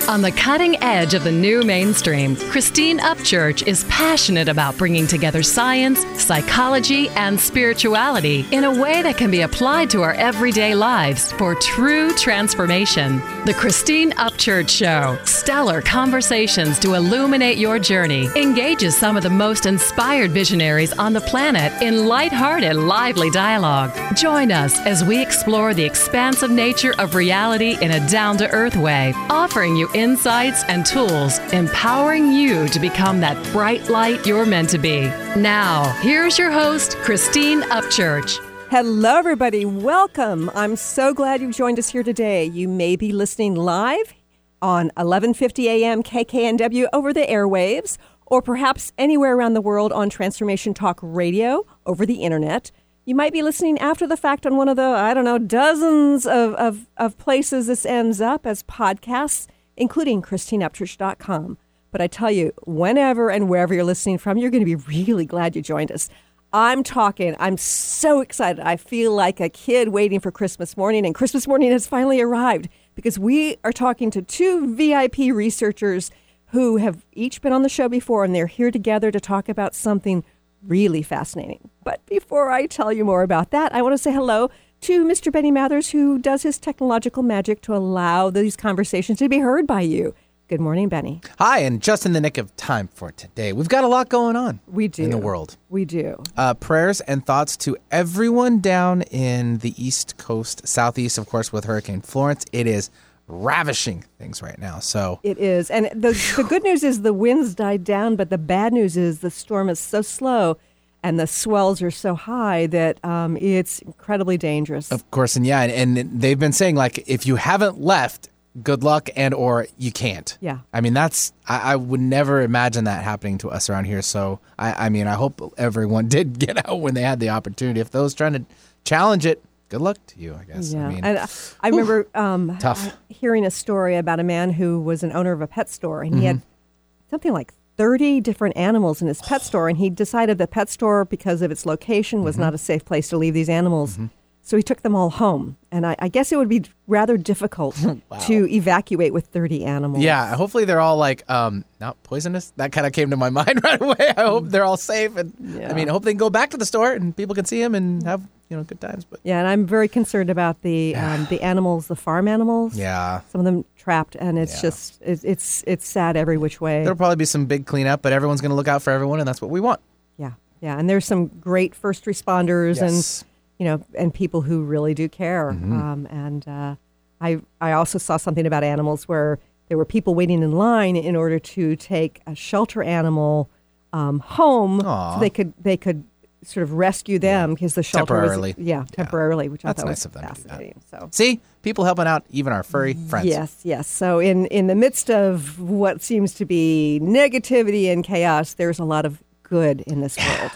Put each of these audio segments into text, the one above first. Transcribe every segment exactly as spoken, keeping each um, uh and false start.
On the cutting edge of the new mainstream, Christine Upchurch is passionate about bringing together science, psychology, and spirituality in a way that can be applied to our everyday lives for true transformation. The Christine Upchurch Show, stellar conversations to illuminate your journey, engages some of the most inspired visionaries on the planet in lighthearted, lively dialogue. Join us as we explore the expansive nature of reality in a down-to-earth way, offering you insights and tools, empowering you to become that bright light you're meant to be. Now, here's your host, Christine Upchurch. Hello, everybody. Welcome. I'm so glad you've joined us here today. You may be listening live on eleven fifty a.m. K K N W over the airwaves, or perhaps anywhere around the world on Transformation Talk Radio over the internet. You might be listening after the fact on one of the, I don't know, dozens of, of, of places this ends up as podcasts, including Christine Upchurch dot com. But I tell you, whenever and wherever you're listening from, you're going to be really glad you joined us. I'm talking. I'm so excited. I feel like a kid waiting for Christmas morning, and Christmas morning has finally arrived because we are talking to two V I P researchers who have each been on the show before, and they're here together to talk about something really fascinating. But before I tell you more about that, I want to say hello to Mister Benny Mathers, who does his technological magic to allow these conversations to be heard by you. Good morning, Benny. Hi, and just in the nick of time for today. We've got a lot going on we do. in the world. We do. Uh, prayers and thoughts to everyone down in the East Coast, Southeast, of course, with Hurricane Florence. It is ravishing things right now. So it is. And the, the good news is the winds died down, but the bad news is the storm is so slow and the swells are so high that um, it's incredibly dangerous. Of course, and yeah, and, and they've been saying, like, if you haven't left, good luck, and or you can't. Yeah. I mean, that's, I, I would never imagine that happening to us around here. So, I, I mean, I hope everyone did get out when they had the opportunity. If those trying to challenge it, good luck to you, I guess. Yeah. I mean, and I, I remember um, tough. hearing a story about a man who was an owner of a pet store, and he Mm-hmm. had something like thirty different animals in his pet store, and he decided the pet store, because of its location, was mm-hmm. not a safe place to leave these animals. Mm-hmm. So he took them all home. And I, I guess it would be rather difficult wow. to evacuate with thirty animals. Yeah, hopefully they're all like um, not poisonous. That kind of came to my mind right away. I hope they're all safe. And yeah. I mean, I hope they can go back to the store and people can see them and have, you know, good times. But yeah, and I'm very concerned about the um, the animals, the farm animals. Yeah. Some of them trapped, and it's yeah. just, it's, it's it's sad every which way. There'll probably be some big cleanup, but everyone's going to look out for everyone, and that's what we want. Yeah, yeah, and there's some great first responders yes. and, you know, and people who really do care. Mm-hmm. Um, and uh, I I also saw something about animals where there were people waiting in line in order to take a shelter animal um, home, Aww. so they could they could sort of rescue them because yeah. the shelter temporarily. was yeah temporarily, yeah. which That's I thought nice was of them fascinating. To do that. So see, people helping out even our furry friends. Yes, yes. So in in the midst of what seems to be negativity and chaos, there's a lot of good in this world.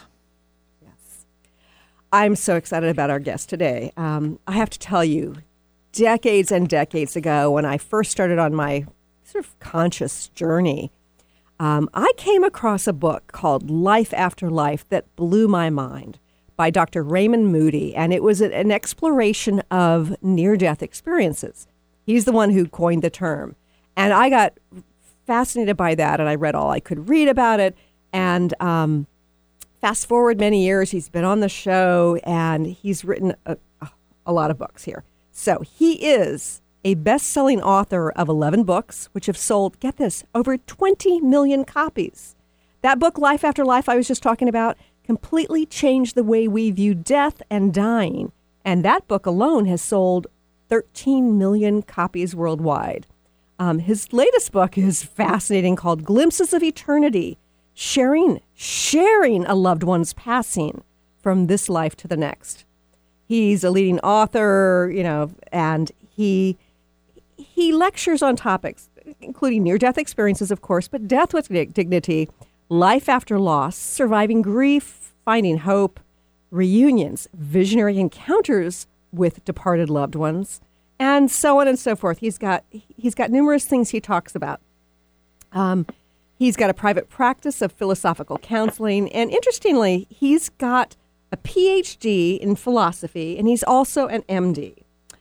I'm so excited about our guest today. Um, I have to tell you, decades and decades ago, when I first started on my sort of conscious journey, um, I came across a book called Life After Life that blew my mind by Doctor Raymond Moody, and it was an exploration of near-death experiences. He's the one who coined the term. And I got fascinated by that, and I read all I could read about it, and um, fast forward many years, he's been on the show, and he's written a, a lot of books here. So he is a best-selling author of eleven books, which have sold, get this, over twenty million copies. That book, Life After Life, I was just talking about, completely changed the way we view death and dying. And that book alone has sold thirteen million copies worldwide. Um, his latest book is fascinating, called Glimpses of Eternity, sharing, sharing a loved one's passing from this life to the next. He's a leading author, you know, and he he lectures on topics, including near-death experiences, of course, but death with dignity, life after loss, surviving grief, finding hope, reunions, visionary encounters with departed loved ones, and so on and so forth. He's got he's got numerous things he talks about. Um, he's got a private practice of philosophical counseling, and interestingly, he's got a P H D in philosophy, and he's also an M D.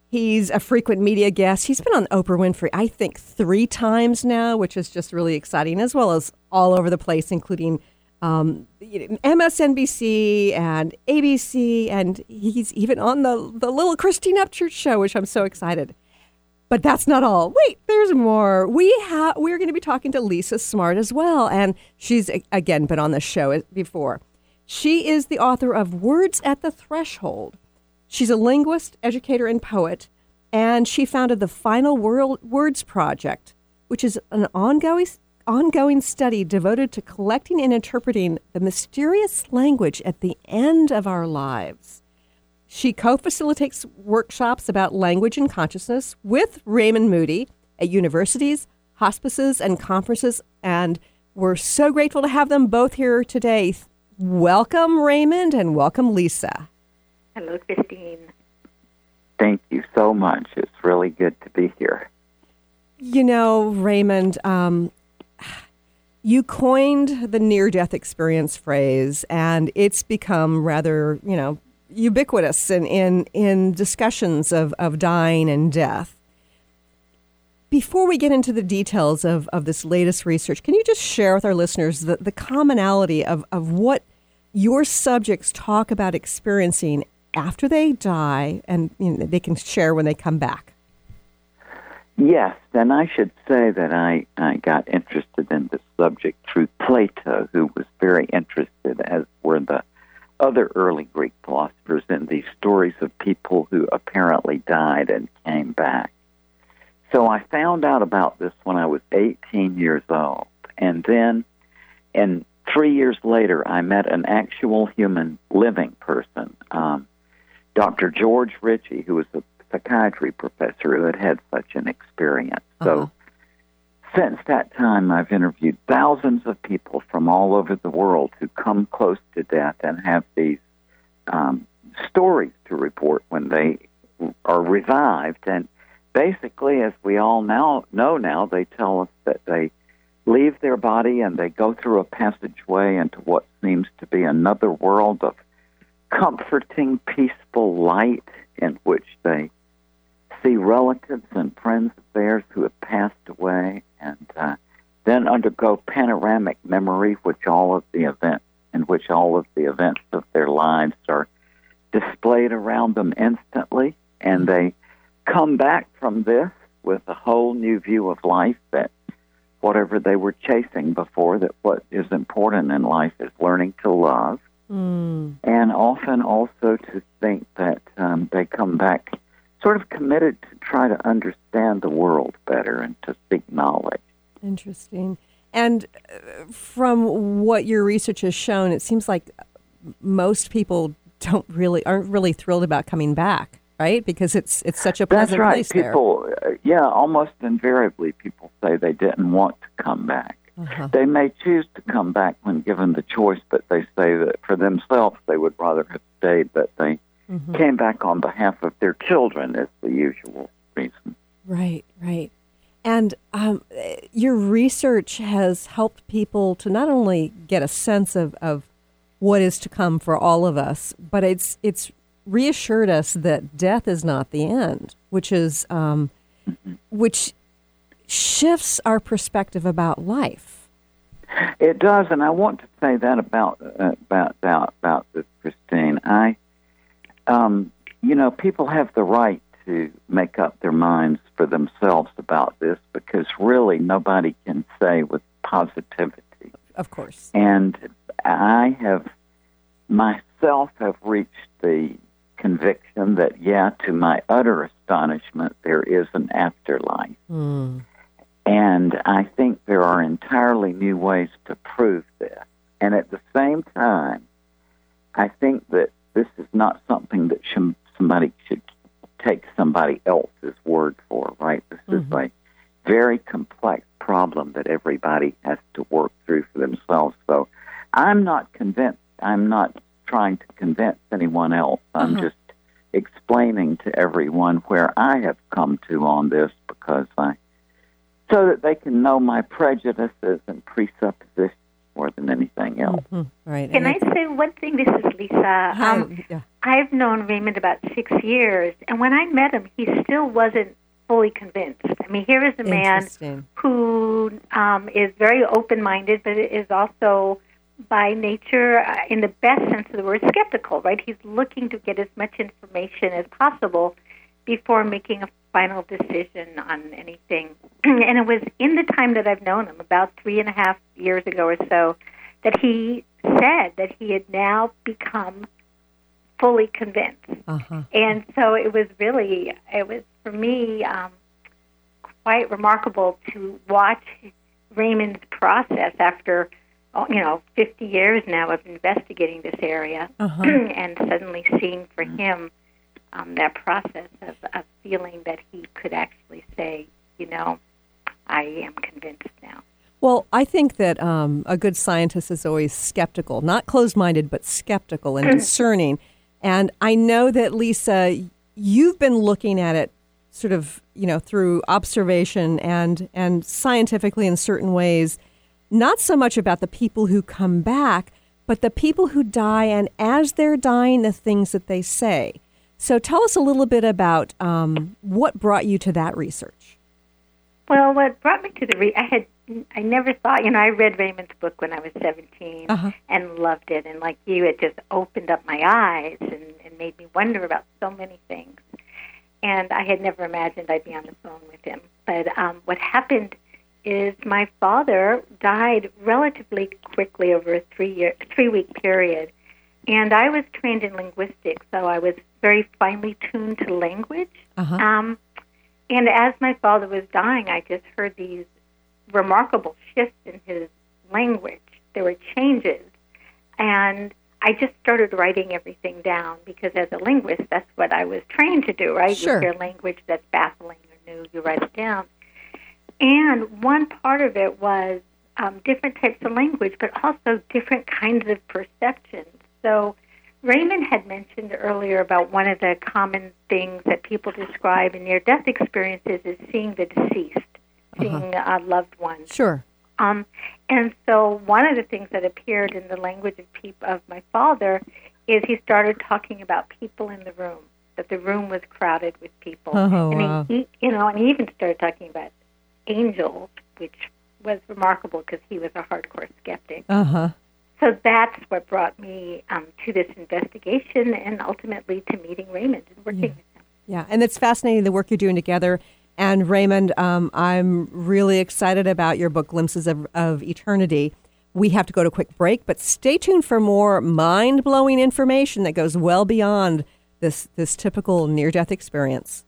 He's a frequent media guest. He's been on Oprah Winfrey, I think, three times now, which is just really exciting, as well as all over the place, including um, M S N B C and A B C, and he's even on the, the little Christine Upchurch show, which I'm so excited. But that's not all. Wait, there's more. We have we're going to be talking to Lisa Smart as well, and she's again been on the show before. She is the author of Words at the Threshold. She's a linguist, educator, and poet, and she founded the Final World Words Project, which is an ongoing ongoing study devoted to collecting and interpreting the mysterious language at the end of our lives. She co-facilitates workshops about language and consciousness with Raymond Moody at universities, hospices, and conferences, and we're so grateful to have them both here today. Welcome, Raymond, and welcome, Lisa. Hello, Christine. Thank you so much. It's really good to be here. You know, Raymond, um, you coined the near-death experience phrase, and it's become rather, you know, ubiquitous in, in, in discussions of, of dying and death. Before we get into the details of, of this latest research, can you just share with our listeners the, the commonality of, of what your subjects talk about experiencing after they die, and you know, they can share when they come back? Yes, and I should say that I, I got interested in this subject through Plato, who was very interested, as were the other early Greek philosophers, in these stories of people who apparently died and came back. So I found out about this when I was eighteen years old, and then, and three years later, I met an actual human living person, um, Doctor George Ritchie, who was a psychiatry professor who had had such an experience. Uh-huh. So since that time, I've interviewed thousands of people from all over the world who come close to death and have these um, stories to report when they are revived. And basically, as we all now know now, they tell us that they leave their body and they go through a passageway into what seems to be another world of comforting, peaceful light, in which they see relatives and friends of theirs who have passed away, and uh, then undergo panoramic memory, which all of the events, in which all of the events of their lives are displayed around them instantly, and they come back from this with a whole new view of life, that whatever they were chasing before, that what is important in life is learning to love, mm. and often also to think that um, they come back sort of committed to try to understand the world better and to seek knowledge. Interesting. And from what your research has shown, it seems like most people don't really aren't really thrilled about coming back, right? Because it's it's such a pleasant That's right. place people, there. Uh, yeah, almost invariably people say they didn't want to come back. Uh-huh. They may choose to come back when given the choice, but they say that for themselves they would rather have stayed, but they mm-hmm. came back on behalf of their children is the usual reason. Right, right. And um, your research has helped people to not only get a sense of, of what is to come for all of us, but it's it's reassured us that death is not the end, which is um, mm-hmm. which shifts our perspective about life. It does, and I want to say that about uh, about about about this, Christine. I, um, you know, people have the right to make up their minds for themselves about this, because really nobody can say with positivity. Of course. And I have myself have reached the conviction that, yeah, to my utter astonishment, there is an afterlife. Mm. And I think there are entirely new ways to prove this. And at the same time, I think that this is not something that sh- somebody should take somebody else's word for, right? This mm-hmm. is a very complex problem that everybody has to work through for themselves. So I'm not convinced. I'm not trying to convince anyone else. I'm uh-huh. just explaining to everyone where I have come to on this, because I, so that they can know my prejudices and presuppositions more than anything else. Mm-hmm. Right. Can And I it's- say one thing? This is Lisa. Hi. Um, Yeah. I've known Raymond about six years, and when I met him, he still wasn't fully convinced. I mean, here is a man Interesting. who um, is very open-minded, but is also by nature, uh, in the best sense of the word, skeptical, right? He's looking to get as much information as possible before making a final decision on anything. And it was in the time that I've known him, about three and a half years ago or so, that he said that he had now become fully convinced. Uh-huh. And so it was really, it was for me um, quite remarkable to watch Raymond's process after, you know, fifty years now of investigating this area, Uh-huh. and suddenly seeing for him um, that process of, of feeling that he could actually say, you know, I am convinced now. Well, I think that um, a good scientist is always skeptical, not closed-minded, but skeptical and discerning. And I know that, Lisa, you've been looking at it sort of, you know, through observation and, and scientifically in certain ways, not so much about the people who come back, but the people who die, and as they're dying, the things that they say. So tell us a little bit about um, what brought you to that research. Well, what brought me to the re- I had I never thought, you know, I read Raymond's book when I was seventeen Uh-huh. and loved it, and like you, it just opened up my eyes and, and made me wonder about so many things. And I had never imagined I'd be on the phone with him. But um, what happened is my father died relatively quickly over a three year three week period, and I was trained in linguistics, so I was very finely tuned to language. Uh-huh. Um, and as my father was dying, I just heard these remarkable shifts in his language. There were changes, and I just started writing everything down because as a linguist, that's what I was trained to do, right? Sure. You hear language that's baffling or new, you write it down. And one part of it was um, different types of language, but also different kinds of perceptions. So Raymond had mentioned earlier about one of the common things that people describe in near-death experiences is seeing the deceased, seeing uh, loved ones. Sure. Um, and so one of the things that appeared in the language of, peop- of my father is he started talking about people in the room, that the room was crowded with people. Oh, and wow. he, he, you know, and he even started talking about angels, which was remarkable because he was a hardcore skeptic. Uh-huh. So that's what brought me um, to this investigation and ultimately to meeting Raymond and working Yeah. with him. Yeah, and it's fascinating the work you're doing together. And Raymond, um, I'm really excited about your book, Glimpses of, of Eternity. We have to go to a quick break, but stay tuned for more mind-blowing information that goes well beyond this, this typical near-death experience.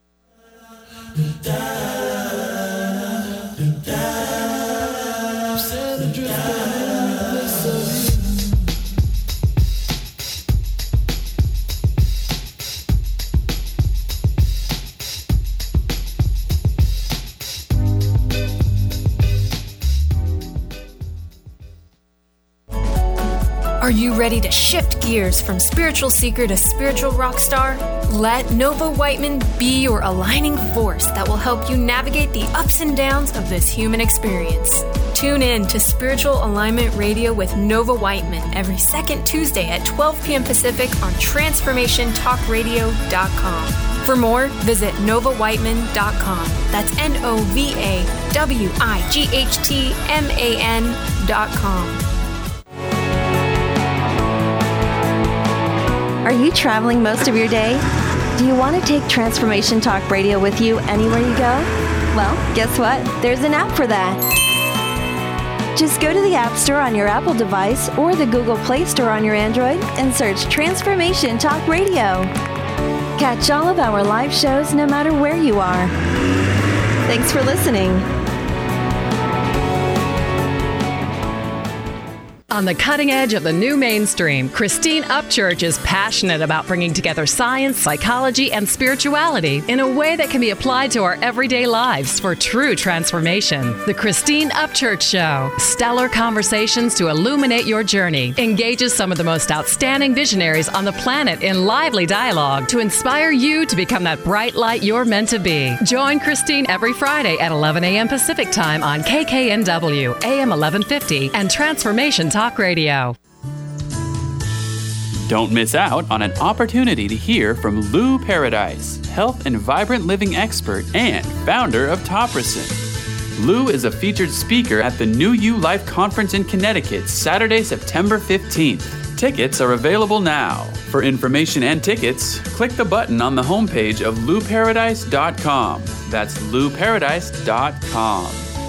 Are you ready to shift gears from spiritual seeker to spiritual rock star? Let Nova Whiteman be your aligning force that will help you navigate the ups and downs of this human experience. Tune in to Spiritual Alignment Radio with Nova Whiteman every second Tuesday at twelve p.m. Pacific on transformation talk radio dot com. For more, visit nova whiteman dot com. That's N O V A W I G H T M A N dot com. Are you traveling most of your day? Do you want to take Transformation Talk Radio with you anywhere you go? Well, guess what? There's an app for that. Just go to the App Store on your Apple device or the Google Play Store on your Android and search Transformation Talk Radio. Catch all of our live shows no matter where you are. Thanks for listening. On the cutting edge of the new mainstream, Christine Upchurch is passionate about bringing together science, psychology, and spirituality in a way that can be applied to our everyday lives for true transformation. The Christine Upchurch Show, stellar conversations to illuminate your journey, engages some of the most outstanding visionaries on the planet in lively dialogue to inspire you to become that bright light you're meant to be. Join Christine every Friday at eleven a.m. Pacific Time on K K N W, A M eleven fifty, and Transformation Talk Radio. Don't miss out on an opportunity to hear from Lou Paradise, health and vibrant living expert and founder of Topricin. Lou is a featured speaker at the New You Life Conference in Connecticut, Saturday, September fifteenth. Tickets are available now. For information and tickets, click the button on the homepage of lou paradise dot com. That's lou paradise dot com.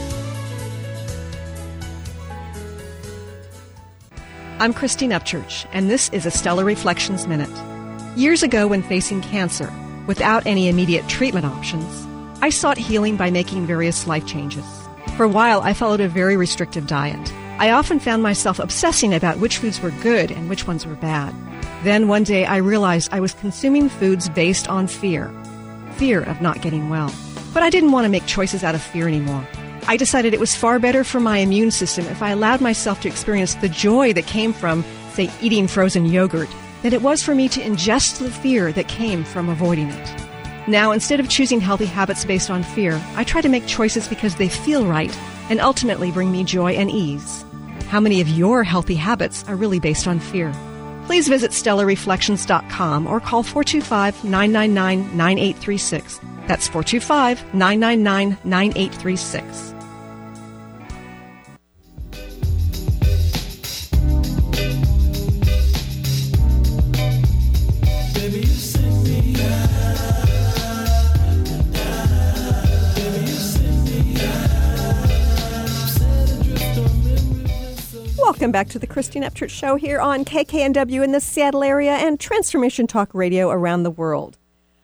I'm Christine Upchurch, and this is a Stellar Reflections Minute. Years ago, when facing cancer, without any immediate treatment options, I sought healing by making various life changes. For a while, I followed a very restrictive diet. I often found myself obsessing about which foods were good and which ones were bad. Then one day, I realized I was consuming foods based on fear. Fear of not getting well. But I didn't want to make choices out of fear anymore. I decided it was far better for my immune system if I allowed myself to experience the joy that came from, say, eating frozen yogurt, than it was for me to ingest the fear that came from avoiding it. Now, instead of choosing healthy habits based on fear, I try to make choices because they feel right and ultimately bring me joy and ease. How many of your healthy habits are really based on fear? Please visit stellar reflections dot com or call four two five, nine nine nine, nine eight three six. That's four two five, nine nine nine, nine eight three six. Welcome back to the Christine Upchurch Show here on K K N W in the Seattle area and Transformation Talk Radio around the world.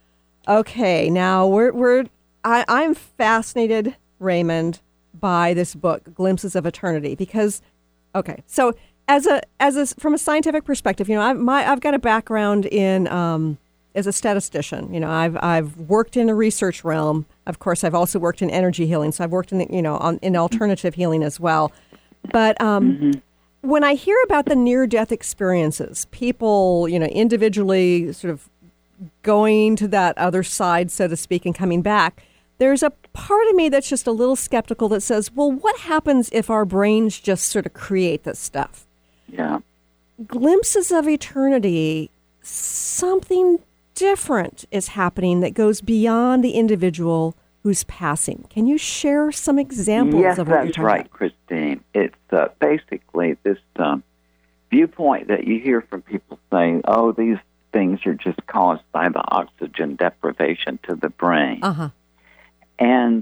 Okay, now we're we're I, I'm fascinated, Raymond, by this book, Glimpses of Eternity, because okay, so as a as a from a scientific perspective, you know, I've my I've got a background in um, as a statistician. You know, I've I've worked in a research realm. Of course, I've also worked in energy healing, so I've worked in the, you know on, in alternative healing as well. But um, mm-hmm. when I hear about the near-death experiences, people, you know, individually sort of going to that other side, so to speak, and coming back, there's a part of me that's just a little skeptical that says, well, what happens if our brains just sort of create this stuff? Yeah. Glimpses of eternity, something different is happening that goes beyond the individual who's passing. Can you share some examples yes, of what you're that's talking right, about? Christine. It's uh, basically this um, viewpoint that you hear from people saying, oh, these things are just caused by the oxygen deprivation to the brain. Uh-huh. And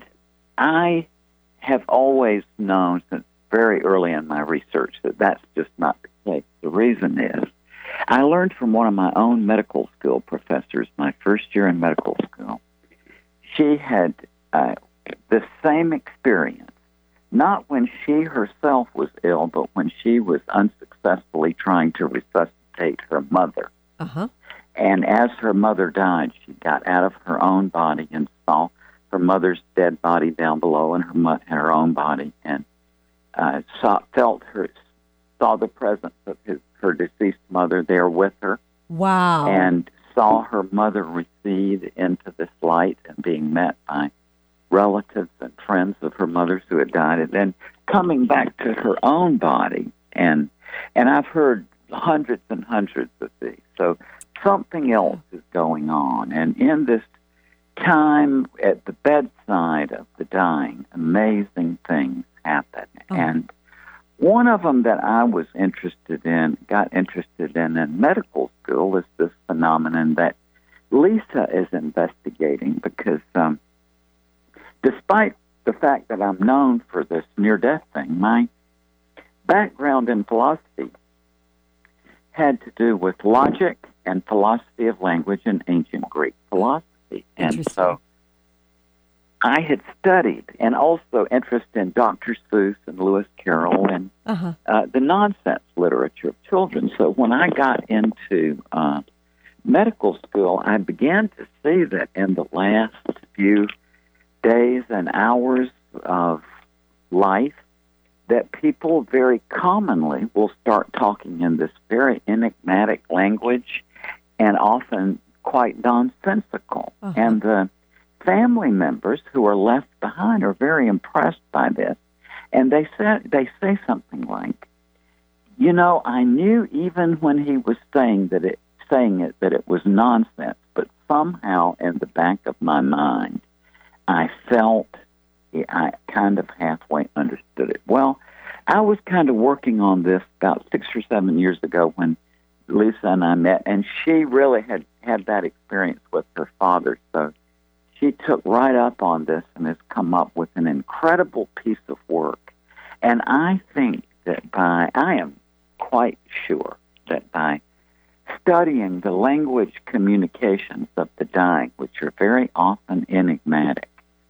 I have always known since very early in my research that that's just not the case. The reason is I learned from one of my own medical school professors, my first year in medical school. She had uh, the same experience, not when she herself was ill, but when she was unsuccessfully trying to resuscitate her mother. Uh-huh. And as her mother died, she got out of her own body and saw her mother's dead body down below and her mo- her own body, and uh, saw, felt her, saw the presence of his, her deceased mother there with her. Wow. And saw her mother recede into this light and being met by relatives and friends of her mother's who had died, and then coming back to her own body. And and I've heard hundreds and hundreds of these. So something else is going on. And in this time at the bedside of the dying, amazing things happen. Oh. And one of them that I was interested in, got interested in in medical school, is this phenomenon that Lisa is investigating, because um, despite the fact that I'm known for this near-death thing, my background in philosophy had to do with logic and philosophy of language and ancient Greek philosophy. And so I had studied, and also interest in Doctor Seuss and Lewis Carroll and Uh-huh. uh, the nonsense literature of children. So when I got into uh, medical school, I began to see that in the last few days and hours of life, that people very commonly will start talking in this very enigmatic language and often quite nonsensical. Uh-huh. And the family members who are left behind are very impressed by this. And they say, they say something like, you know, I knew even when he was saying that it, saying it that it was nonsense, but somehow in the back of my mind, I felt I kind of halfway understood it. Well, I was kind of working on this about six or seven years ago when Lisa and I met, and she really had had that experience with her father. So she took right up on this and has come up with an incredible piece of work. And I think that by, I am quite sure that by studying the language communications of the dying, which are very often enigmatic,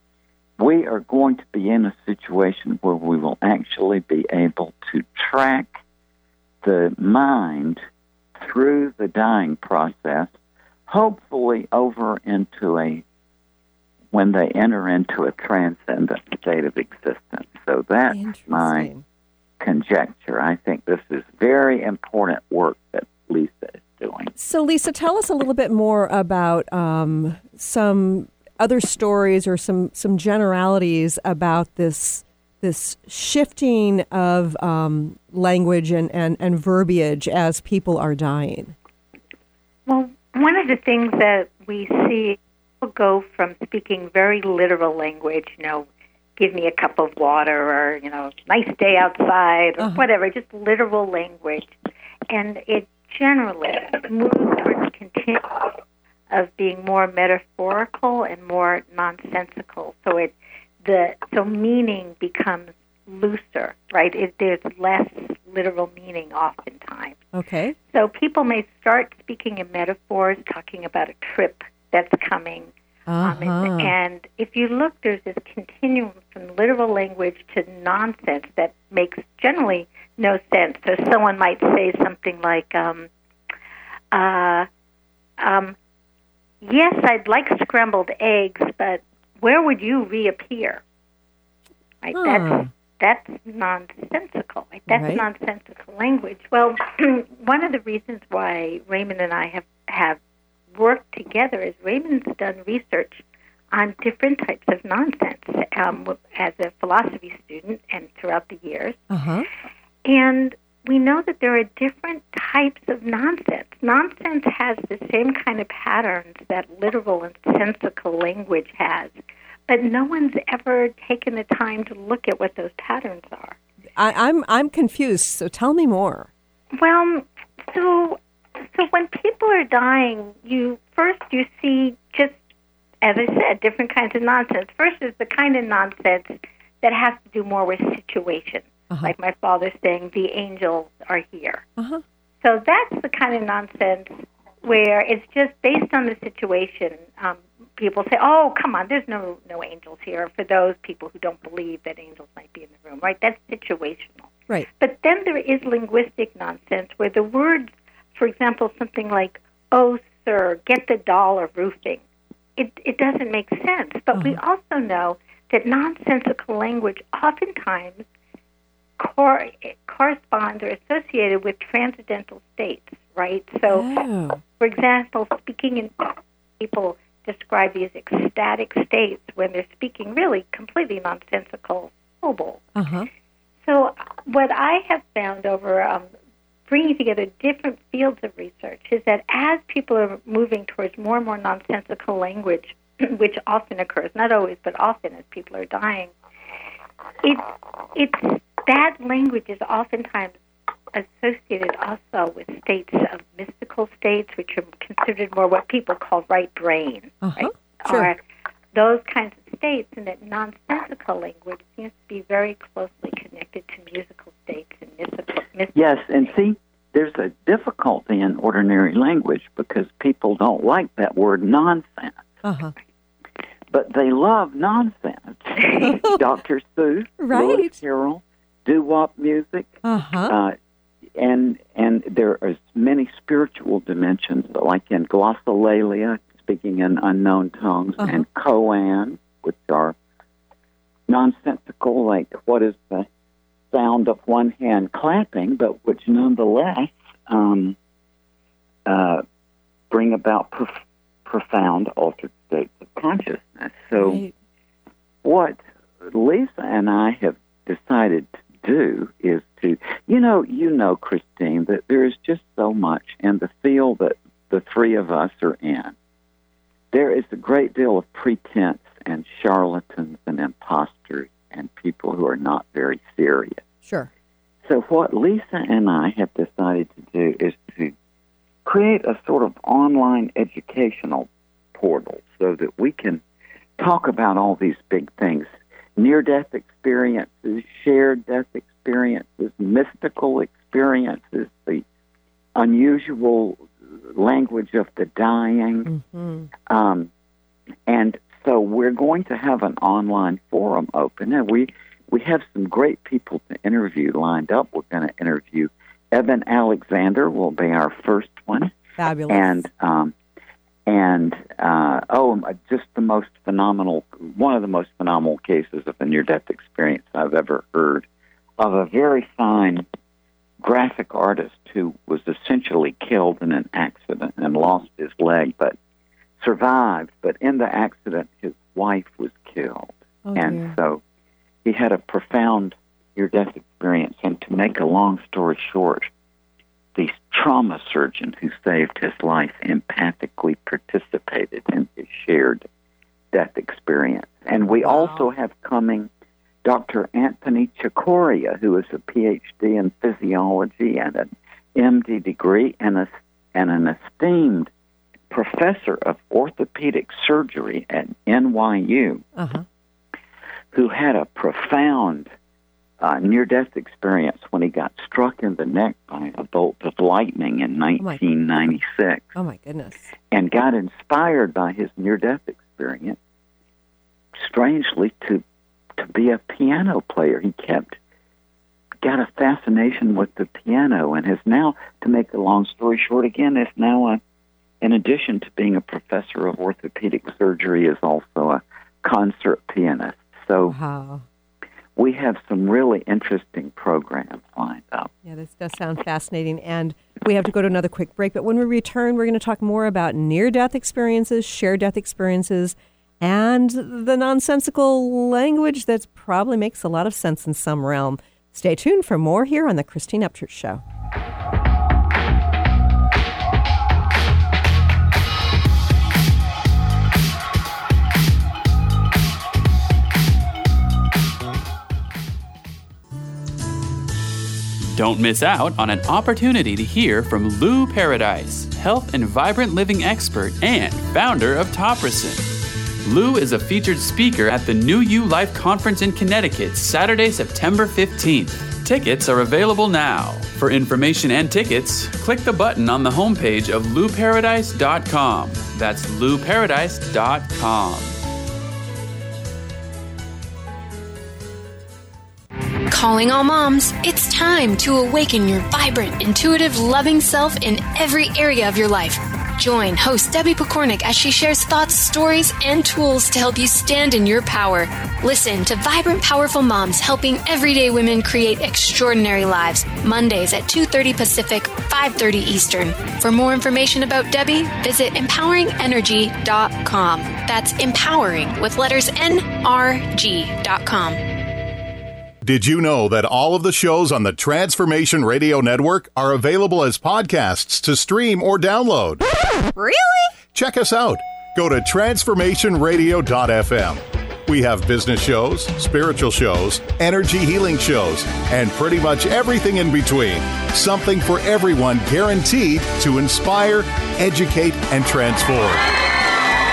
we are going to be in a situation where we will actually be able to track the mind through the dying process, hopefully over into a, when they enter into a transcendent state of existence. So that's my conjecture. I think this is very important work that Lisa is doing. So, Lisa, tell us a little bit more about um, some other stories or some, some generalities about this this shifting of um, language and, and, and verbiage as people are dying. Well, one of the things that we see, people go from speaking very literal language, you know, give me a cup of water, or, you know, nice day outside, or uh-huh. whatever, just literal language. And it generally moves towards the continuum of being more metaphorical and more nonsensical. So it, the so meaning becomes looser, right? It, there's less literal meaning oftentimes. Okay. So people may start speaking in metaphors, talking about a trip that's coming. Uh-huh. Um, and, and if you look, there's this continuum from literal language to nonsense that makes generally no sense. So someone might say something like, um, uh, um, yes, I'd like scrambled eggs, but where would you reappear? Right? Huh. That's that's nonsensical. Right? That's Right. nonsensical language. Well, one of the reasons why Raymond and I have, have worked together is Raymond's done research on different types of nonsense um, as a philosophy student and throughout the years. Uh-huh. And we know that there are different types of nonsense. Nonsense has the same kind of patterns that literal and sensical language has, but no one's ever taken the time to look at what those patterns are. I, I'm I'm confused, so tell me more. Well, so so when people are dying, you first you see just, as I said, different kinds of nonsense. First is the kind of nonsense that has to do more with situations. Uh-huh. Like my father saying, the angels are here. Uh-huh. So that's the kind of nonsense where it's just based on the situation. Um, people say, oh, come on, there's no no angels here, for those people who don't believe that angels might be in the room, right? That's situational. Right. But then there is linguistic nonsense where the words, for example, something like, oh, sir, get the dollar roofing. It, it doesn't make sense. But uh-huh. we also know that nonsensical language oftentimes Cor- correspond or associated with transcendental states, right? So, oh. for example, speaking in people describe these ecstatic states when they're speaking really completely nonsensical syllables. Uh-huh. So, what I have found over um, bringing together different fields of research is that as people are moving towards more and more nonsensical language, which often occurs, not always, but often as people are dying, it, it's that language is oftentimes associated also with states of mystical states, which are considered more what people call right brain. Uh-huh. Right? Sure. Or those kinds of states, and that nonsensical language seems to be very closely connected to musical states and mystical, mystical Yes, and states. see, there's a difficulty in ordinary language because people don't like that word nonsense. Uh-huh. but they love nonsense. Doctor Seuss, Right. Lewis Carroll, doo-wop music, Uh-huh. uh, and and there are many spiritual dimensions, like in glossolalia, speaking in unknown tongues, Uh-huh. and koan, which are nonsensical, like what is the sound of one hand clapping, but which nonetheless um, uh, bring about prof- profound altered states of consciousness. So Right. what Lisa and I have decided to do is to, you know, you know, Christine, that there is just so much in the field that the three of us are in. There is a great deal of pretense and charlatans and imposters and people who are not very serious. Sure. So what Lisa and I have decided to do is to create a sort of online educational portal so that we can talk about all these big things: near-death experiences, shared death experiences, mystical experiences, the unusual language of the dying. Mm-hmm. Um, and so we're going to have an online forum open, and we, we have some great people to interview lined up. We're going to interview Evan Alexander will be our first one. Fabulous. And um, and uh, oh, just the most phenomenal, one of the most phenomenal cases of a near-death experience I've ever heard, of a very fine graphic artist who was essentially killed in an accident and lost his leg, but survived. But in the accident, his wife was killed. Oh, and dear. so he had a profound near-death experience. And to make a long story short, the trauma surgeon who saved his life empathically participated in his shared death experience. And we Wow. also have coming Doctor Anthony Cicoria, who is a P H D in physiology and an M D degree and, a, and an esteemed professor of orthopedic surgery at N Y U, Uh-huh. who had a profound uh, near-death experience when he got struck in the neck by a bolt of lightning in nineteen ninety-six, Oh, my goodness. and got inspired by his near-death experience, strangely, to to be a piano player. He kept got a fascination with the piano, and has now, to make a long story short again, is now a, in addition to being a professor of orthopedic surgery, is also a concert pianist. So Wow. we have some really interesting programs lined up. Yeah, this does sound fascinating. And we have to go to another quick break. But when we return, we're going to talk more about near-death experiences, shared death experiences, and the nonsensical language that probably makes a lot of sense in some realm. Stay tuned for more here on The Christine Upchurch Show. Don't miss out on an opportunity to hear from Lou Paradise, health and vibrant living expert and founder of Topricin. Lou is a featured speaker at the New You Life Conference in Connecticut, Saturday, September fifteenth. Tickets are available now. For information and tickets, click the button on the homepage of lou paradise dot com. That's lou paradise dot com. Calling all moms, it's time to awaken your vibrant, intuitive, loving self in every area of your life. Join host Debbie Pokornik as she shares thoughts, stories, and tools to help you stand in your power. Listen to Vibrant, Powerful Moms helping everyday women create extraordinary lives. Mondays at two thirty Pacific, five thirty Eastern. For more information about Debbie, visit empowering energy dot com. That's empowering with letters N R G dot com. Did you know that all of the shows on the Transformation Radio Network are available as podcasts to stream or download? Really? Check us out. Go to transformation radio dot f m. We have business shows, spiritual shows, energy healing shows, and pretty much everything in between. Something for everyone, guaranteed to inspire, educate, and transform.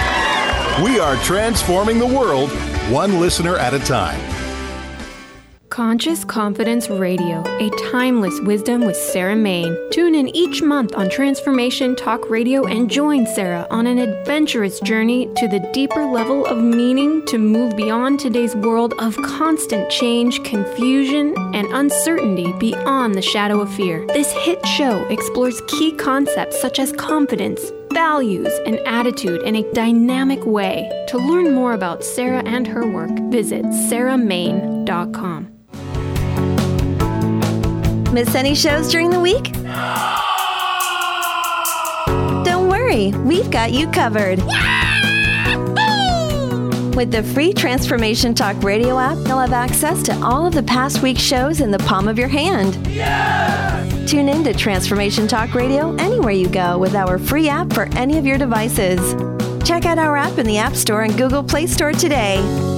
We are transforming the world, one listener at a time. Conscious Confidence Radio, a timeless wisdom with Sarah Main. Tune in each month on Transformation Talk Radio and join Sarah on an adventurous journey to the deeper level of meaning to move beyond today's world of constant change, confusion, and uncertainty beyond the shadow of fear. This hit show explores key concepts such as confidence, values, and attitude in a dynamic way. To learn more about Sarah and her work, visit sarah main dot com. Miss any shows during the week? Don't worry, we've got you covered. With the free Transformation Talk Radio app, you'll have access to all of the past week's shows in the palm of your hand. Yes! Tune in to Transformation Talk Radio anywhere you go with our free app for any of your devices. Check out our app in the App Store and Google Play Store today.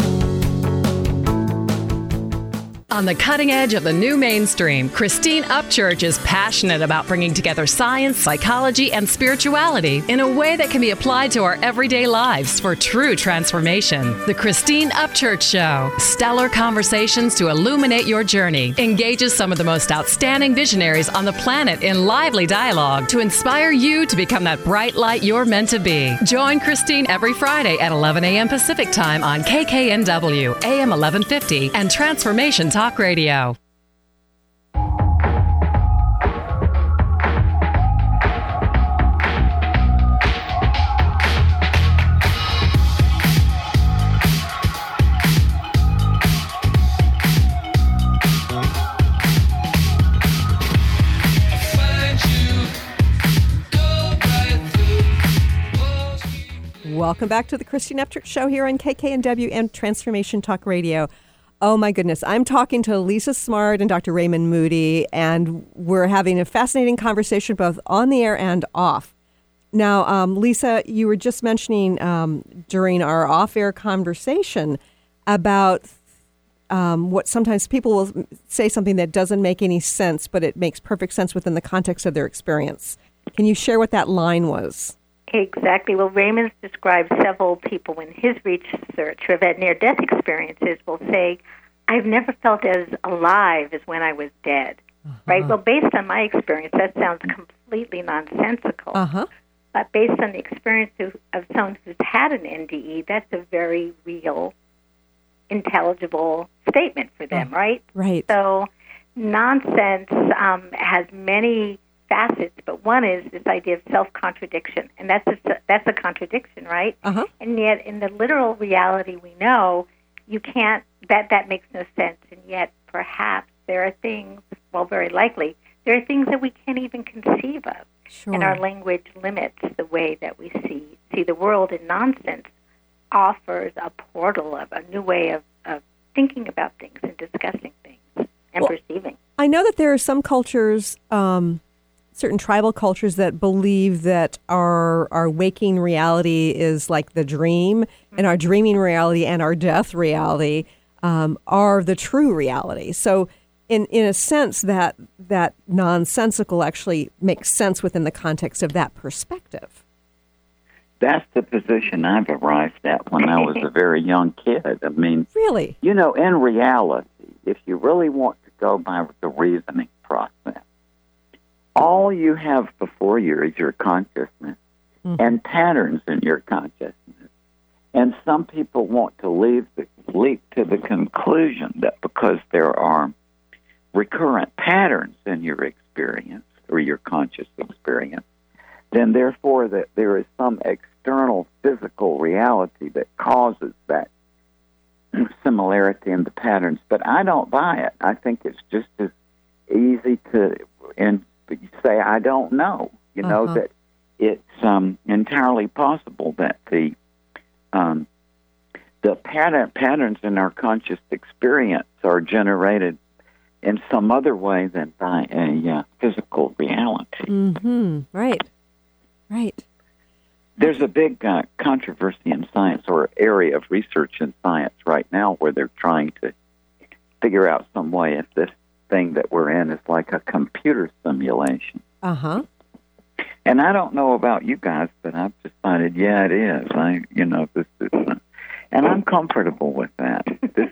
On the cutting edge of the new mainstream, Christine Upchurch is passionate about bringing together science, psychology, and spirituality in a way that can be applied to our everyday lives for true transformation. The Christine Upchurch Show, stellar conversations to illuminate your journey, engages some of the most outstanding visionaries on the planet in lively dialogue to inspire you to become that bright light you're meant to be. Join Christine every Friday at eleven a.m. Pacific Time on K K N W, A M eleven fifty, and Transformation Talk Radio. Welcome back to the Christine Upchurch Show here on K K N W and Transformation Talk Radio. Oh my goodness, I'm talking to Lisa Smart and Doctor Raymond Moody, and we're having a fascinating conversation both on the air and off. Now, um, Lisa, you were just mentioning um, during our off-air conversation about um, what sometimes people will say something that doesn't make any sense, but it makes perfect sense within the context of their experience. Can you share what that line was? Exactly. Well, Raymond's described several people in his research who have had near-death experiences will say, I've never felt as alive as when I was dead. Uh-huh. Right? Well, based on my experience, that sounds completely nonsensical. Uh-huh. But based on the experience of, of someone who's had an N D E, that's a very real, intelligible statement for them, uh, right? Right. So nonsense um, has many facets, but one is this idea of self-contradiction, and that's a, that's a contradiction, right? Uh-huh. And yet, in the literal reality we know, you can't, that, that makes no sense, and yet perhaps there are things, well, very likely, there are things that we can't even conceive of, sure. and our language limits the way that we see, see the world, and nonsense offers a portal of a new way of, of thinking about things and discussing things and well, perceiving. I know that there are some cultures, um, certain tribal cultures that believe that our our waking reality is like the dream, mm-hmm. and our dreaming reality and our death reality um, are the true reality. So in in a sense, that that nonsensical actually makes sense within the context of that perspective. That's the position I've arrived at when I was a very young kid. I mean, really? You know, in reality, if you really want to go by the reasoning process, all you have before you is your consciousness mm-hmm. and patterns in your consciousness. And some people want to leave the, leap to the conclusion that because there are recurrent patterns in your experience or your conscious experience, then therefore that there is some external physical reality that causes that similarity in the patterns. But I don't buy it. I think it's just as easy to in But you say, I don't know, you know, uh-huh. that it's um, entirely possible that the um, the pattern, patterns in our conscious experience are generated in some other way than by a uh, physical reality. Mm-hmm. Right, right. There's a big uh, controversy in science or area of research in science right now where they're trying to figure out some way if this thing that we're in is like a computer simulation. Uh-huh. And I don't know about you guys, but I've decided, yeah, it is. I, you know, this is, uh, and I'm comfortable with that. This,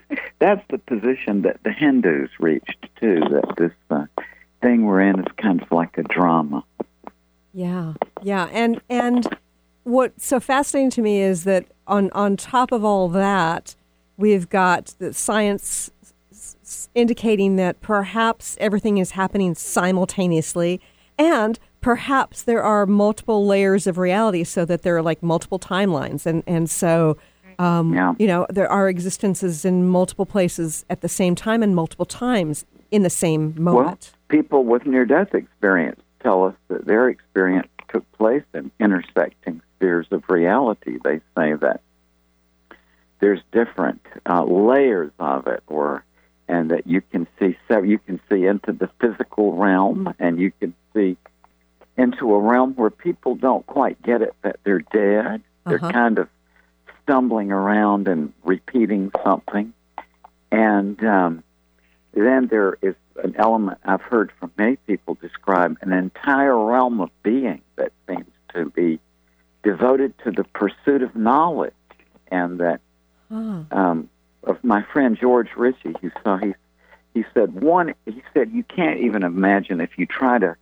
that's the position that the Hindus reached, too, that this uh, thing we're in is kind of like a drama. Yeah, yeah. And and what's so fascinating to me is that on, on top of all that, we've got the science s- indicating that perhaps everything is happening simultaneously, and perhaps there are multiple layers of reality, so that there are like multiple timelines. And, and so, um, Yeah. you know, there are existences in multiple places at the same time and multiple times in the same moment. Well, people with near-death experience tell us that their experience took place in intersecting spheres of reality. They say that there's different uh, layers of it, or and that you can see so you can see into the physical realm, and you can see into a realm where people don't quite get it, that they're dead. They're Uh-huh. kind of stumbling around and repeating something. And um, then there is an element I've heard from many people describe an entire realm of being that seems to be devoted to the pursuit of knowledge. And that Huh. um, of my friend George Ritchie, who saw he he said one he said you can't even imagine if you try to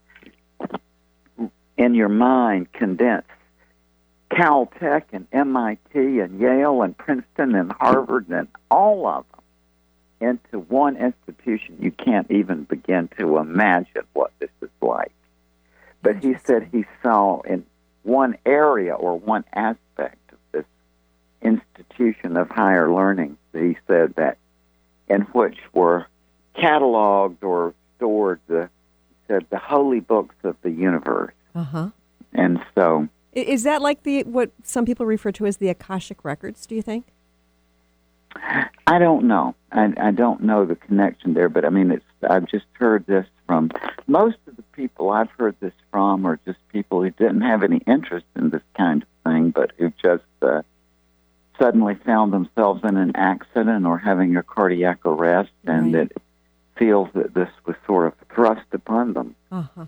in your mind condense Caltech and M I T and Yale and Princeton and Harvard and all of them into one institution. You can't even begin to imagine what this is like. But he said he saw in one area or one aspect of this institution of higher learning, he said that in which were cataloged or stored the he said the holy books of the universe. Uh-huh. And so I- Is that like the what some people refer to as the Akashic Records, do you think? I don't know. I, I don't know the connection there, but I mean, it's. I've just heard this from most of the people I've heard this from are just people who didn't have any interest in this kind of thing, but who just uh, suddenly found themselves in an accident or having a cardiac arrest, and Right. that feels that this was sort of thrust upon them. Uh-huh.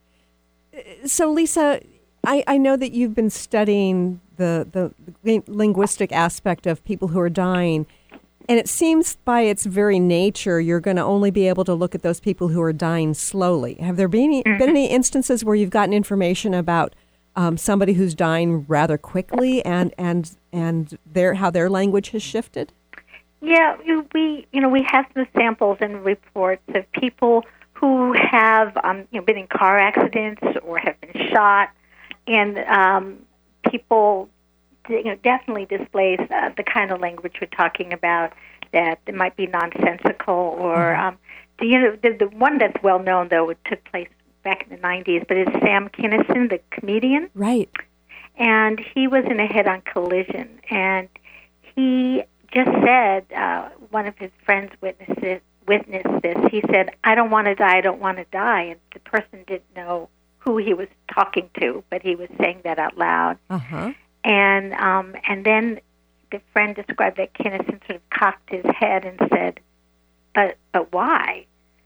So, Lisa, I, I know that you've been studying the, the ling- linguistic aspect of people who are dying, and it seems by its very nature you're going to only be able to look at those people who are dying slowly. Have there been any, been any instances where you've gotten information about um, somebody who's dying rather quickly and and and their how their language has shifted? Yeah, we you know we have some samples and reports of people who have um, you know been in car accidents or have been shot, and um, people you know definitely displays uh, the kind of language we're talking about, that it might be nonsensical or um, the, you know the, the one that's well known though it took place back in the nineties, but it's Sam Kinison, the comedian. Right. And he was in a head-on collision, and he just said, uh, one of his friends witnessed it, witnessed this. He said, "I don't want to die, I don't want to die." And the person didn't know who he was talking to, but he was saying that out loud. Uh-huh. And um, and then the friend described that Kinnison sort of cocked his head and said, but but why?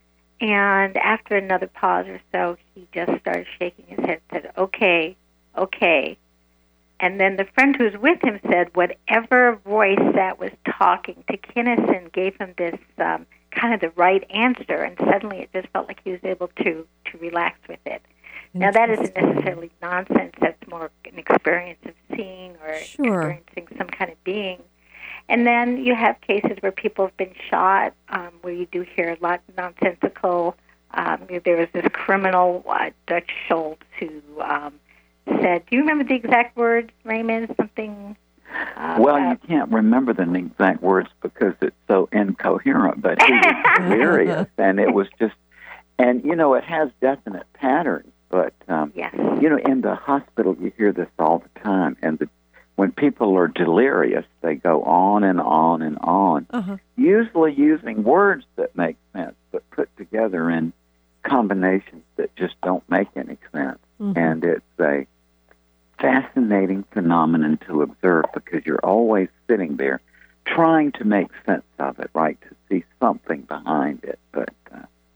And after another pause or so, he just started shaking his head and said, okay, okay. And then the friend who was with him said whatever voice that was talking to Kinnison gave him this um, kind of the right answer, and suddenly it just felt like he was able to, to relax with it. Now, that isn't necessarily nonsense. That's more an experience of seeing or Sure. experiencing some kind of being. And then you have cases where people have been shot, um, where you do hear a lot of nonsensical. Um, there was this criminal, uh, Dutch Schultz, who um, said, do you remember the exact words, Raymond? Something... Uh, Well, uh, you can't remember the exact words because it's so incoherent, but he was delirious, and it was just, and, you know, it has definite patterns, but, um, yes. you know, in the hospital, you hear this all the time, and the, when people are delirious, they go on and on and on, Uh-huh. usually using words that make sense, but put together in combinations that just don't make any sense, Mhm. and it's a fascinating phenomenon to observe because you're always sitting there trying to make sense of it, right, to see something behind it. But uh,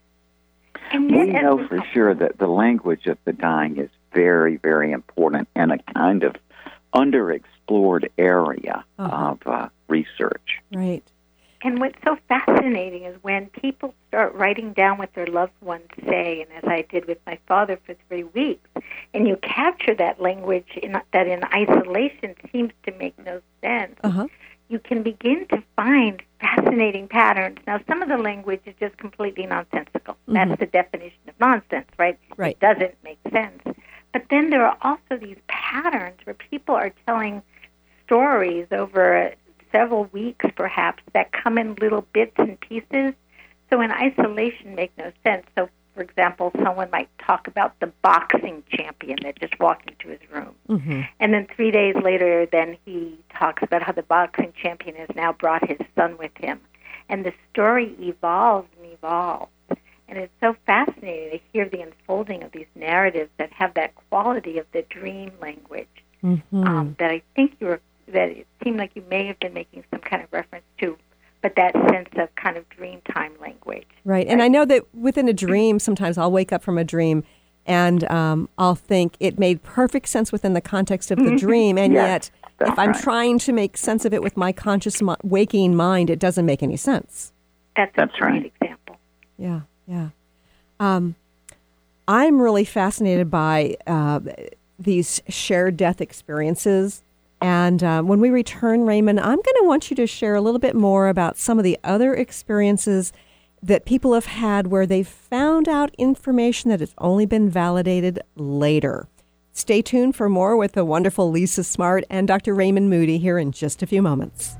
And we then- know for sure that the language of the dying is very, very important and a kind of underexplored area Uh-huh. of uh, research. Right. And what's so fascinating is when people start writing down what their loved ones say, and as I did with my father for three weeks, and you capture that language in, that in isolation seems to make no sense, Uh-huh. you can begin to find fascinating patterns. Now, some of the language is just completely nonsensical. Mm-hmm. That's the definition of nonsense, right? Right. It doesn't make sense. But then there are also these patterns where people are telling stories over several weeks, perhaps, that come in little bits and pieces. So in isolation make no sense. So, for example, someone might talk about the boxing champion that just walked into his room. Mm-hmm. And then three days later, then he talks about how the boxing champion has now brought his son with him. And the story evolves and evolves. And it's so fascinating to hear the unfolding of these narratives that have that quality of the dream language Mm-hmm. um, that I think you were, that it seemed like you may have been making some kind of reference to, but that sense of kind of dream time language. Right. And I know that within a dream, sometimes I'll wake up from a dream and um, I'll think it made perfect sense within the context of the dream. And Yes, yet, that's if I'm right. trying to make sense of it with my conscious mi- waking mind, it doesn't make any sense. That's, That's a great right. example. Yeah, yeah. Um, I'm really fascinated by uh, these shared death experiences. And uh, when we return, Raymond, I'm going to want you to share a little bit more about some of the other experiences that people have had where they've found out information that has only been validated later. Stay tuned for more with the wonderful Lisa Smart and Doctor Raymond Moody here in just a few moments.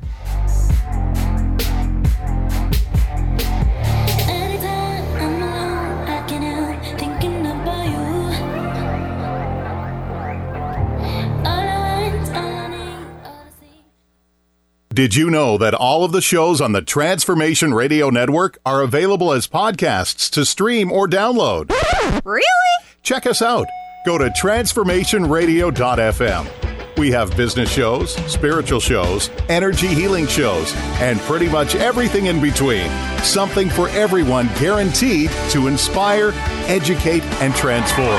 Did you know that all of the shows on the Transformation Radio Network are available as podcasts to stream or download? Really? Check us out. Go to transformation radio dot f m. We have business shows, spiritual shows, energy healing shows, and pretty much everything in between. Something for everyone, guaranteed to inspire, educate, and transform.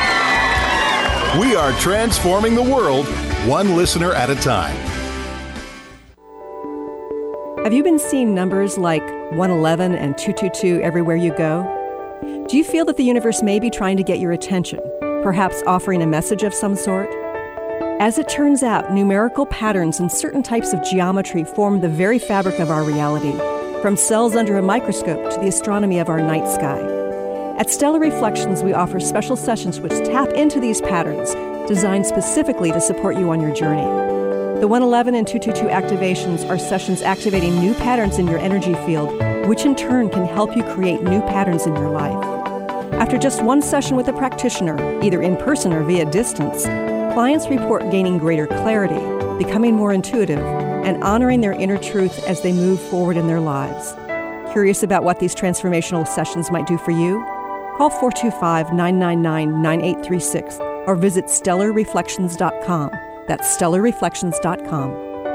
We are transforming the world, one listener at a time. Have you been seeing numbers like one eleven and two two two everywhere you go? Do you feel that the universe may be trying to get your attention, perhaps offering a message of some sort? As it turns out, numerical patterns and certain types of geometry form the very fabric of our reality, from cells under a microscope to the astronomy of our night sky. At Stellar Reflections, we offer special sessions which tap into these patterns, designed specifically to support you on your journey. The one eleven and two two two activations are sessions activating new patterns in your energy field, which in turn can help you create new patterns in your life. After just one session with a practitioner, either in person or via distance, clients report gaining greater clarity, becoming more intuitive, and honoring their inner truth as they move forward in their lives. Curious about what these transformational sessions might do for you? Call four two five, nine nine nine, nine eight three six or visit stellar reflections dot com. That's stellar reflections dot com.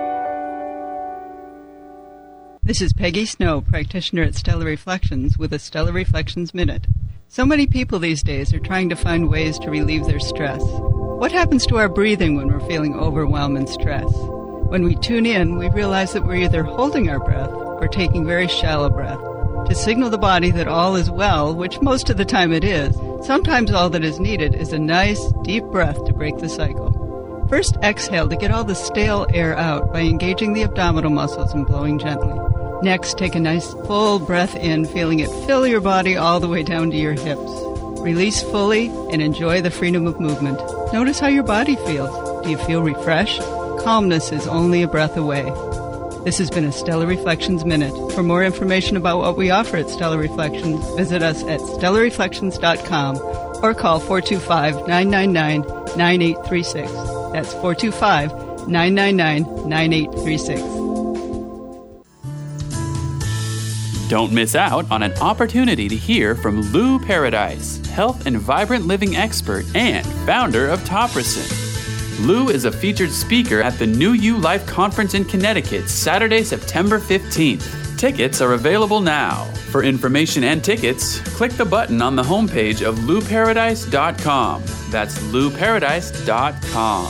This is Peggy Snow, practitioner at Stellar Reflections, with a Stellar Reflections Minute. So many people these days are trying to find ways to relieve their stress. What happens to our breathing when we're feeling overwhelm and stress? When we tune in, we realize that we're either holding our breath or taking very shallow breath to signal the body that all is well, which most of the time it is. Sometimes all that is needed is a nice, deep breath to break the cycle. First, exhale to get all the stale air out by engaging the abdominal muscles and blowing gently. Next, take a nice full breath in, feeling it fill your body all the way down to your hips. Release fully and enjoy the freedom of movement. Notice how your body feels. Do you feel refreshed? Calmness is only a breath away. This has been a Stellar Reflections Minute. For more information about what we offer at Stellar Reflections, visit us at stellar reflections dot com or call four two five, nine nine nine, nine eight three six. That's four two five, nine nine nine, nine eight three six. Don't miss out on an opportunity to hear from Lou Paradise, health and vibrant living expert and founder of Topricin. Lou is a featured speaker at the New You Life Conference in Connecticut, Saturday, September fifteenth. Tickets are available now. For information and tickets, click the button on the homepage of lou paradise dot com. That's lou paradise dot com.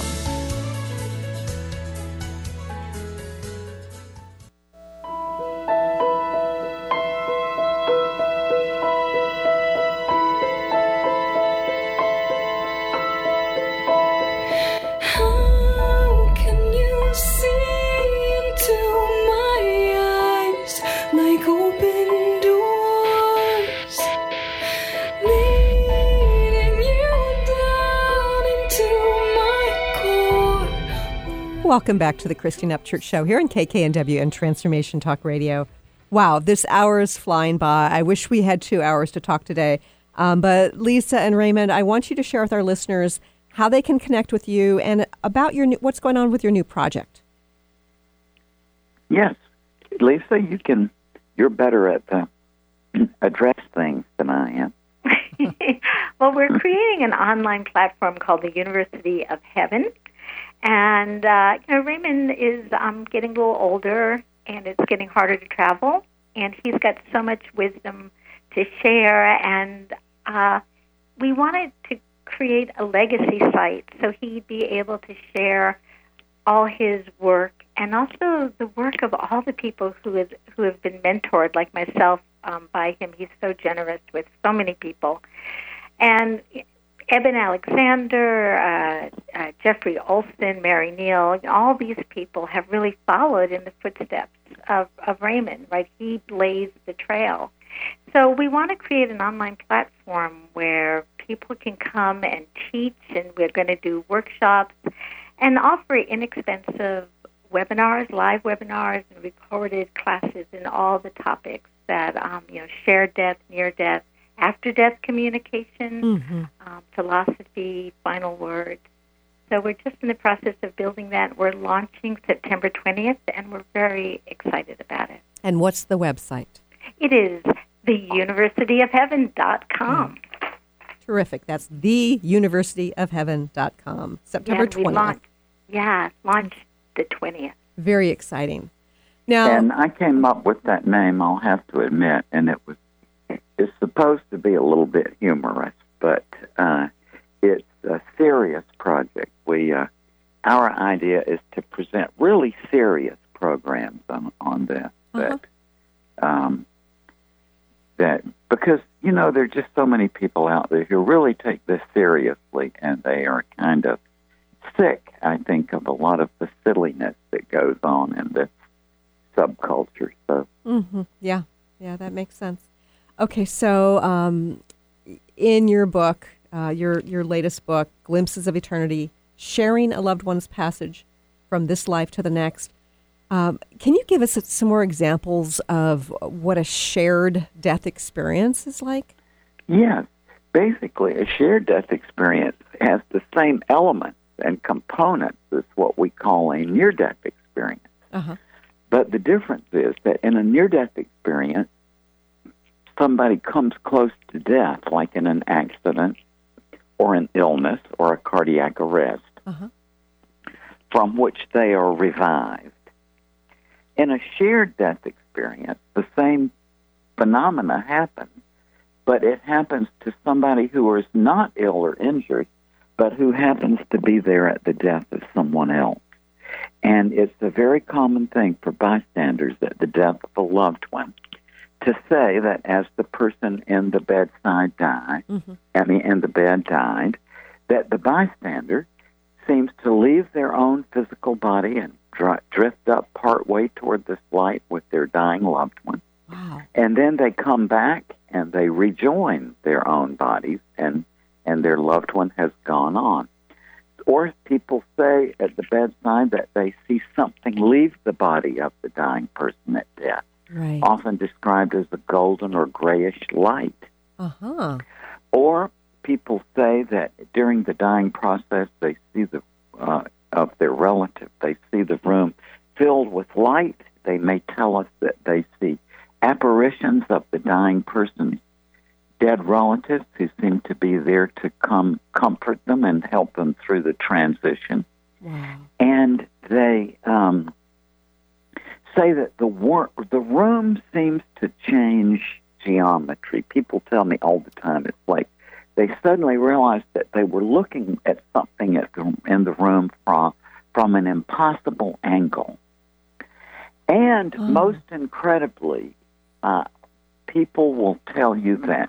Welcome back to the Christine Upchurch Show here on K K N W and Transformation Talk Radio. Wow, this hour is flying by. I wish we had two hours to talk today. Um, but Lisa and Raymond, I want you to share with our listeners how they can connect with you and about your new, what's going on with your new project. Yes. Lisa, you can, you're better at the address things than I am. Well, we're creating an online platform called the University of Heaven. And, uh, you know, Raymond is um, getting a little older, and it's getting harder to travel. And he's got so much wisdom to share. And uh, we wanted to create a legacy site so he'd be able to share all his work and also the work of all the people who have, who have been mentored, like myself, um, by him. He's so generous with so many people. And Eben Alexander, uh, uh, Jeffrey Olson, Mary Neal, all these people have really followed in the footsteps of, of Raymond, right? He blazed the trail. So we want to create an online platform where people can come and teach, and we're going to do workshops and offer inexpensive webinars, live webinars, and recorded classes in all the topics that, um, you know, shared death, near death, after-death communication, mm-hmm. um, philosophy, final words. So we're just in the process of building that. We're launching September twentieth, and we're very excited about it. And what's the website? It is the university of heaven dot com. Mm. Terrific. That's the university of heaven dot com. September yeah, twentieth. Launched, yeah, launched the twentieth. Very exciting. Now, and I came up with that name, I'll have to admit, and it was it's supposed to be a little bit humorous, but uh, it's a serious project. We uh, our idea is to present really serious programs on on this. Uh-huh. That um, that because you know there are just so many people out there who really take this seriously, and they are kind of sick, I think, of a lot of the silliness that goes on in this subculture. So, mm-hmm. yeah, yeah, that makes sense. Okay, so um, in your book, uh, your your latest book, Glimpses of Eternity, Sharing a Loved One's Passage from This Life to the Next, um, can you give us some more examples of what a shared death experience is like? Yes. Basically, a shared death experience has the same elements and components as what we call a near-death experience. Uh-huh. But the difference is that in a near-death experience, somebody comes close to death, like in an accident or an illness or a cardiac arrest, uh-huh. from which they are revived. In a shared death experience, the same phenomena happens, but it happens to somebody who is not ill or injured, but who happens to be there at the death of someone else. And it's a very common thing for bystanders at the death of a loved one to say that as the person in the bedside died, mm-hmm. I mean, in the bed died, that the bystander seems to leave their own physical body and dr- drift up partway toward this light with their dying loved one. Wow. And then they come back and they rejoin their own bodies, and, and their loved one has gone on. Or people say at the bedside that they see something leave the body of the dying person at death, right. often described as a golden or grayish light. Uh-huh. Or people say that during the dying process they see the uh, of their relative, they see the room filled with light. They may tell us that they see apparitions of the dying person's dead relatives who seem to be there to come comfort them and help them through the transition. Wow. And they um, say that the wor- the room seems to change geometry. People tell me all the time, it's like they suddenly realized that they were looking at something at the, in the room from, from an impossible angle. And oh. most incredibly, uh, people will tell you that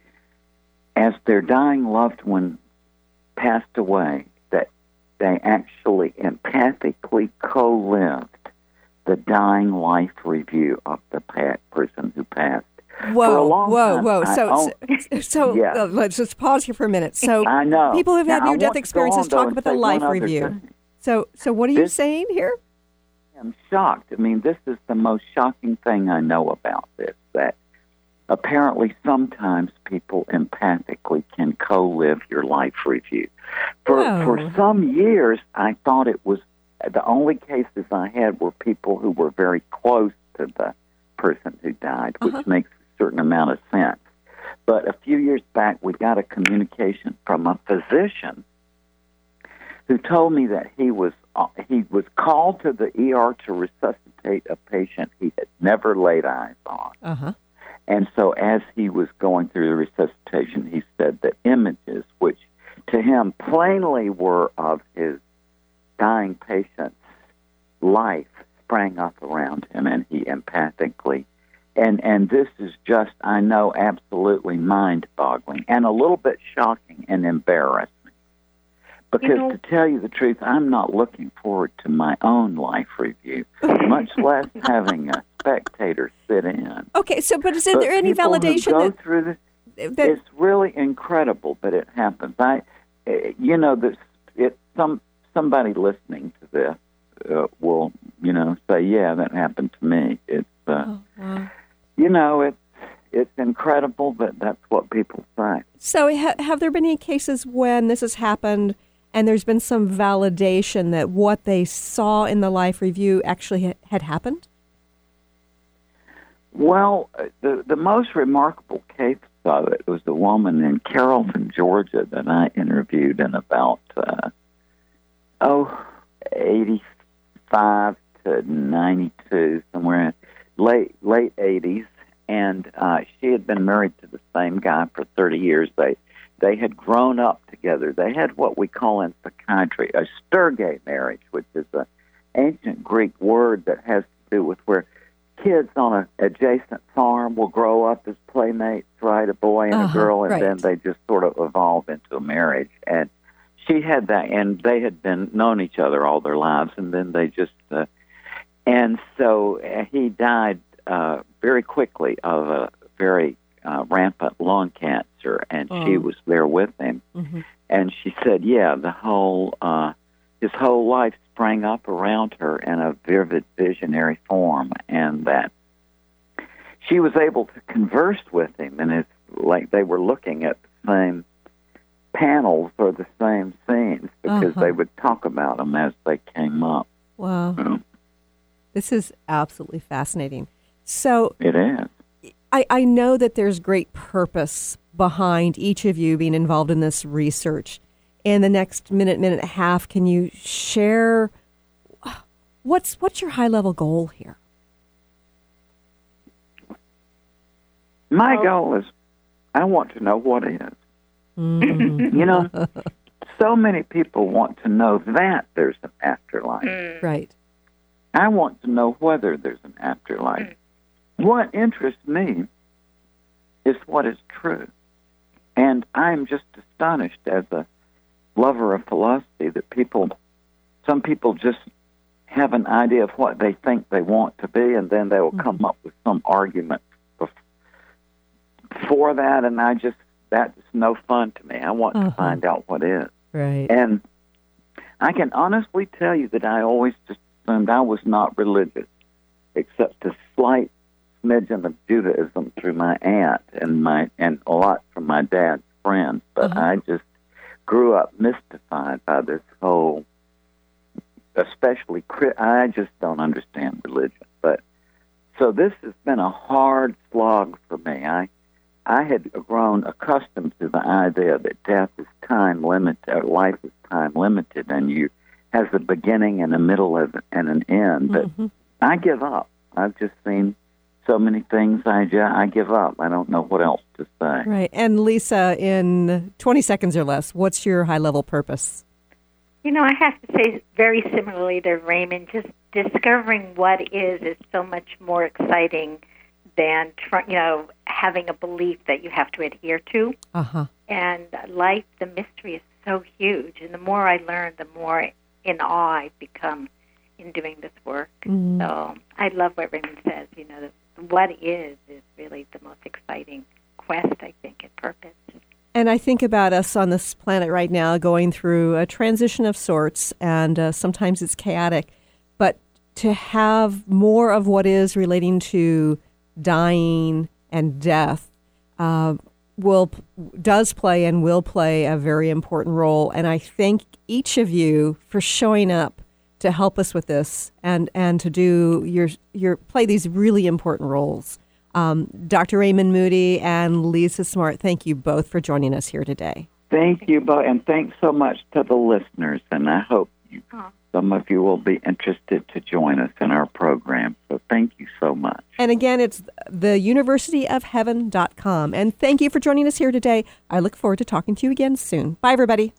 as their dying loved one passed away, that they actually empathically co-lived the dying life review of the person who passed. Whoa, whoa, time, whoa. So, own, so, so yeah. uh, let's just pause here for a minute. So, I know. people who've had now, near-death experiences on, talk though, about the life review. Thing. So, so what are you This- saying here? I'm shocked. I mean, this is the most shocking thing I know about this, that apparently sometimes people empathically can co-live your life review. For Whoa. for some years, I thought it was the only cases I had were people who were very close to the person who died, which Uh-huh. makes a certain amount of sense. But a few years back, we got a communication from a physician who told me that he was uh, he was called to the E R to resuscitate a patient he had never laid eyes on. Uh-huh. And so as he was going through the resuscitation, he said that images, which to him plainly were of his dying patient's life, sprang up around him, and he empathically, and, and this is just, I know, absolutely mind-boggling and a little bit shocking and embarrassing. Because You know- to tell you the truth, I'm not looking forward to my own life review, much less having a spectator sit in. Okay, so but is there But any people who validation go that, through this, that it's really incredible, but it happens. I, eh, you know, this it some somebody listening to this uh, will, you know, say, yeah, that happened to me. It's, uh, oh, wow. you know, it's it's incredible, but that's what people say. So ha- have there been any cases when this has happened and there's been some validation that what they saw in the life review actually ha- had happened? Well, uh, the the most remarkable case of it was a woman in Carrollton, Georgia, that I interviewed in about uh, oh eighty-five to ninety-two, somewhere in late late eighties, and uh, she had been married to the same guy for thirty years. They they had grown up together. They had what we call in psychiatry a Sturge marriage, which is an ancient Greek word that has to do with where kids on an adjacent farm will grow up as playmates, right? A boy and Uh-huh, a girl, and right. then they just sort of evolve into a marriage. And she had that, and they had been known each other all their lives, and then they just, uh, and so uh, he died uh, very quickly of a very uh, rampant lung cancer, and she Oh. was there with him. Mm-hmm. And she said, yeah, the whole, uh, his whole life sprang up around her in a vivid visionary form, and that she was able to converse with him, and it's like they were looking at the same panels or the same scenes because Uh-huh. they would talk about them as they came up. Wow. Mm. This is absolutely fascinating. So It is. I, I know that there's great purpose behind each of you being involved in this research. In the next minute, minute and a half, can you share what's what's your high level goal here? My goal is I want to know what is. Mm. You know, so many people want to know that there's an afterlife. Right. I want to know whether there's an afterlife. What interests me is what is true. And I'm just astonished as a lover of philosophy that people, some people just have an idea of what they think they want to be, and then they will come up with some argument bef- for that, and I just, that's no fun to me. I want Uh-huh. to find out what is. Right. And I can honestly tell you that I always just assumed I was not religious, except a slight smidgen of Judaism through my aunt and my and a lot from my dad's friends. But Uh-huh. I just grew up mystified by this whole, especially, cri- I just don't understand religion. But so this has been a hard slog for me. I I had grown accustomed to the idea that death is time limited, or life is time limited, and you has a beginning and a middle and an end. But Mhm. I give up. I've just seen so many things. I ju- I give up. I don't know what else to say. Right. And Lisa, in twenty seconds or less, what's your high level purpose? You know, I have to say very similarly to Raymond, just discovering what is is so much more exciting than, tr- you know, having a belief that you have to adhere to. Uh-huh. And life, the mystery is so huge. And the more I learn, the more in awe I become in doing this work. Mhm. So I love what Raymond says, you know, that what is is really the most exciting quest, I think, and purpose. And and I think about us on this planet right now going through a transition of sorts, and uh, sometimes it's chaotic. But to have more of what is relating to dying and death uh, will does play and will play a very important role. And I thank each of you for showing up to help us with this and, and to do your your play these really important roles. Um, Doctor Raymond Moody and Lisa Smart, thank you both for joining us here today. Thank you, Bo, and thanks so much to the listeners. And I hope you, some of you will be interested to join us in our program. So thank you so much. And again, it's the university of heaven dot com. And thank you for joining us here today. I look forward to talking to you again soon. Bye, everybody.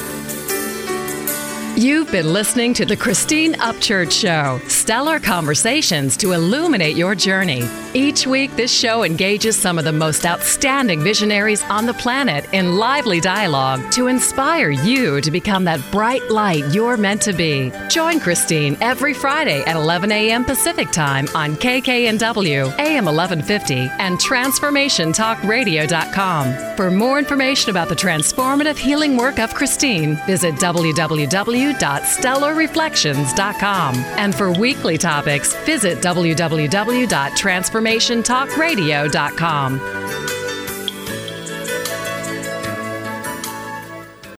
You've been listening to the Christine Upchurch Show, stellar conversations to illuminate your journey. Each week, this show engages some of the most outstanding visionaries on the planet in lively dialogue to inspire you to become that bright light you're meant to be. Join Christine every Friday at eleven a.m. Pacific Time on K K N W, A M eleven fifty, and transformation talk radio dot com. For more information about the transformative healing work of Christine, visit w w w dot stellar reflections dot com. And for weekly topics, visit w w w dot transformation talk radio dot com.